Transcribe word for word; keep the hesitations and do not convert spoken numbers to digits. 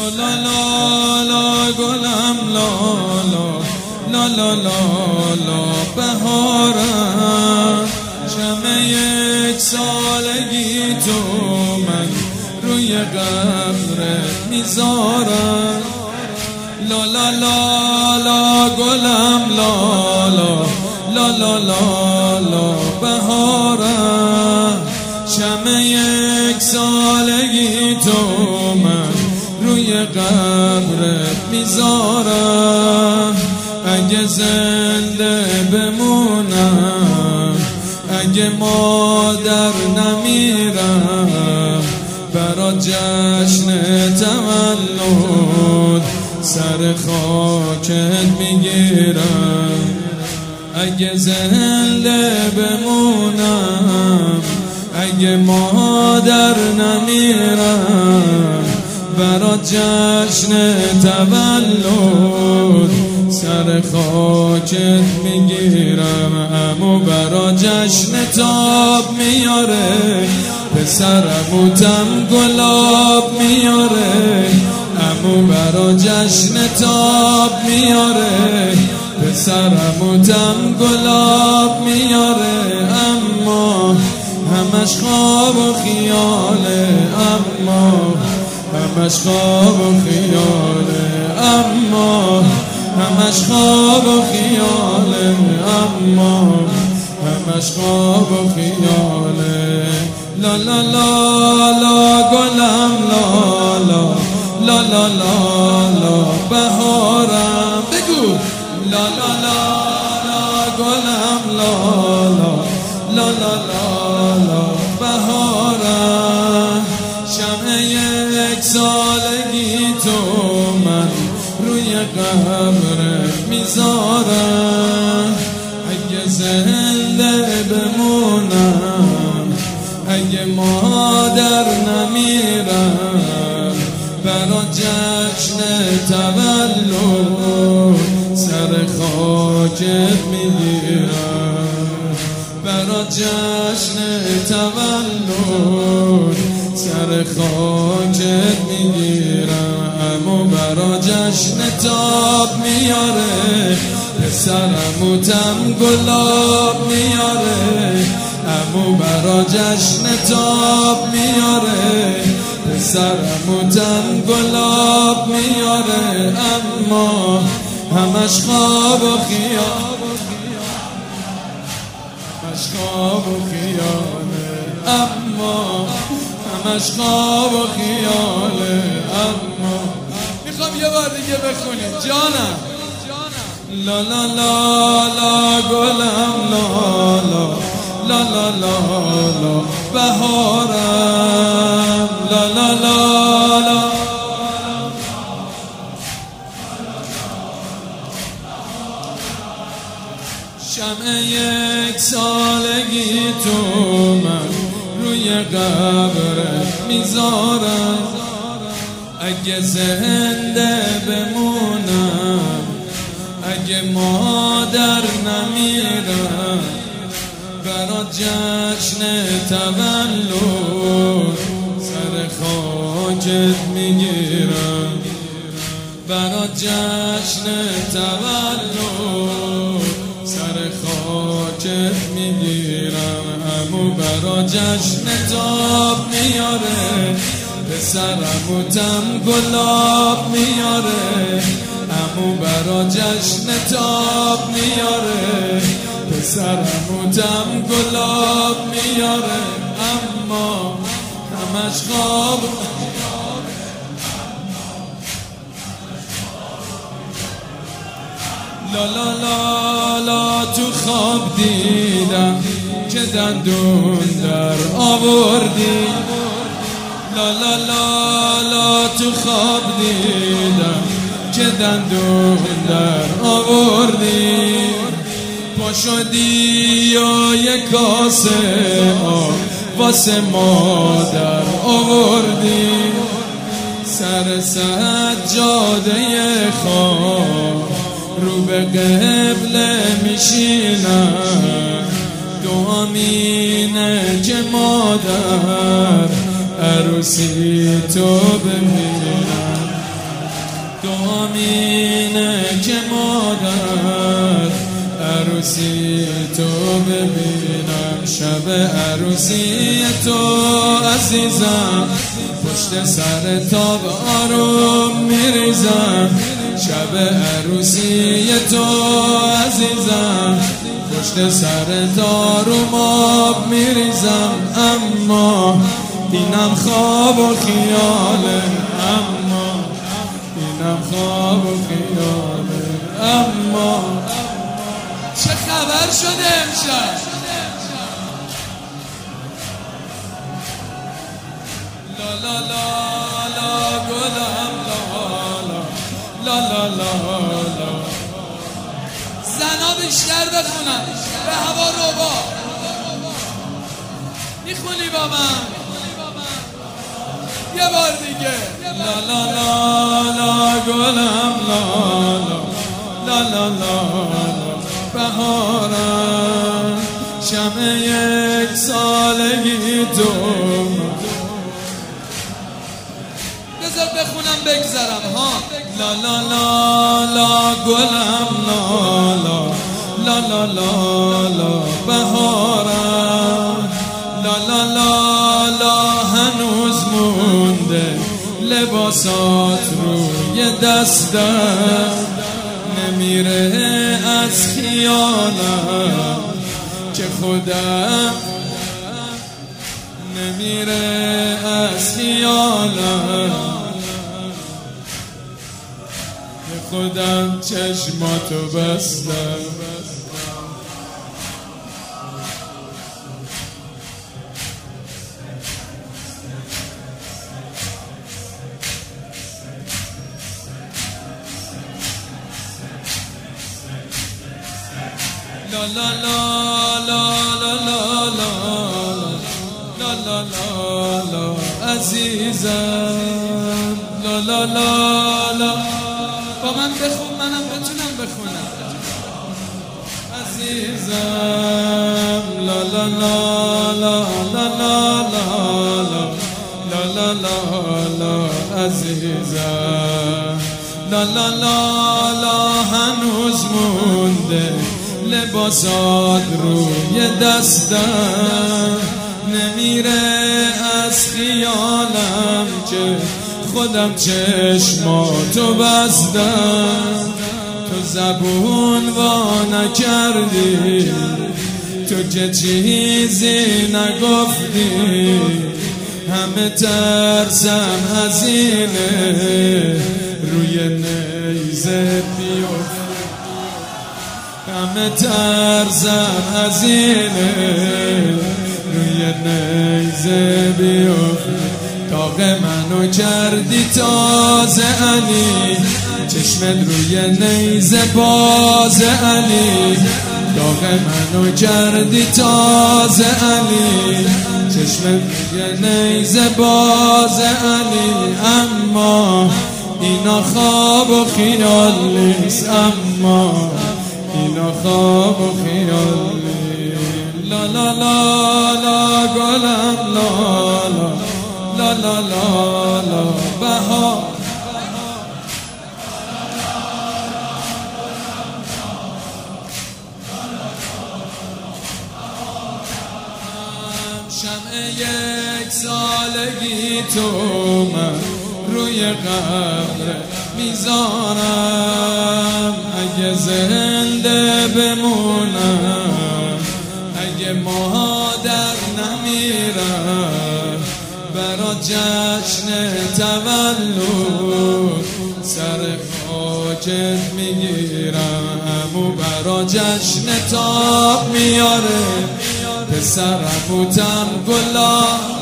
لا لا لا گلم لا لا لا لا لا لا بهارم شمع یک سالگی تو من روی قبرت میذارم لا لا لا لا گلم لا لا لا لا لا لا بهارم شمع یک سالگی تو من روی قبرت میذارم اگه زنده بمونم اگه مادر نمیرم برا جشن تولد سر خاکت میگیرم اگه زنده بمونم اگه مادر نمیرم برا جشن تولد سر خاکت میگیرم امو برا جشن تاب میاره پسرمو تم گلاب میاره امو برا جشن تاب میاره پسرمو تم گلاب میاره اما همش خواب و خیاله اما همش خواب و خیاله اما همش خواب و خیاله اما همش خواب و خیاله لا لا لا لا گلم لا لا لا لا لا لا بهارم بگو لا لا لا لا گلم لا لا لا لا لا لا بهارم شمع یک سالگی تو من روی قبرت میذارم اگه زنده بمونم اگه مادر نمیرم برا جشن تولد سر خاکت میگیرم برا جشن تولد سر خاکت میگیرم امو برا جشن تاب میاره پسرمو تم گلاب میاره امو برا جشن تاب میاره پسرمو تم گلاب میاره اما همش خواب و خیال همش خواب و خیاله اما همش خواب و خیاله اما میخوام یه بار دیگه بخونید جانم لا لا لا لا گلم لا لا لا لا لا لا بهارم لا لا لا لا شمع یک سالگی تو من روی قبرت میذارم اگه زنده بمونم اگه مادر نمیرم برا جشن تولد سر خاکت میگیرم برا جشن تولد سر خاکت میگیرم امو برا جشن تاب میاره پسرمو تم گلاب میاره امو برا جشن تاب میاره پسرمو تم گلاب میاره اما همش خواب لا لا لا لا تو خواب دیدم که دندون در آوردی لا لا لا لا تو خواب دیدم که دندون در آوردی پا شدی و یک کاسه آب واسه مادر آوردی سر سجاده خواب رو به قبله میشینم دعا مینه که مادر عروسی تو ببینم اینه که مادر عروسی تو ببینم، شب عروسی تو عزیزم، پشت سر تاب آروم میریزم. شب عروسی تو عزیزم، پشت سر آروم آب میریزم. اما اینم خواب و خیاله، اما اینم خواب و خیاله. اما چه خبر شده امشب؟ لا لا لا لا گلم لا لا لا لا لا لا. زنا بیشتر بخونن به هوا روبا. میخونی با من یه بار دیگه؟ لا لا لا لا گلم لا لا لا لا لا. بهارم شمع یک سالگی تو، بذار بخونم بگذرم ها. لا لا لا لا گلم لا لا لا لا لا لا. بهارم لا لا لا لا. هنوز مونده لباسات روی دستم، نمیره از خیالم که خودم، نمیره از خیالم که خودم چشماتو بستم. لا لا لا لا لا لا لا لا لا لا عزیزم. لا لا لا لا. با من بخون منم بتونم بخونم. عزیزم لا لا لا لا لا لا لا لا لا لا عزیزم. لا لا لا لا. هنوز مونده لباسات روی دستم، نمیره از خیالم که خودم چشماتو بستم. تو زبون وا نکردی، تو که چیزی نگفتی، همه ترسم از اینه روی نیزه بیفتی. همه ترسم از اینه روی نیزه بیفتی. داغ منو کردی تازه علی، چشمت روی نیزه باز علی. داغ منو کردی تازه علی، چشمت روی نیزه باز علی. اما اینا خواب و خیال نیست، اما اینا خواب و خیال نیست. لا لا لا لا گلم لا لا لا لا لا لا. بهار شمع یک سالگی تو من روی قبر میذارم. اگه زنده بمونم، اگه مادر نمیرم، برا جشن تولد سر خاکت میگیرم و برا جشن تاب میاره پسرم بودم گلا.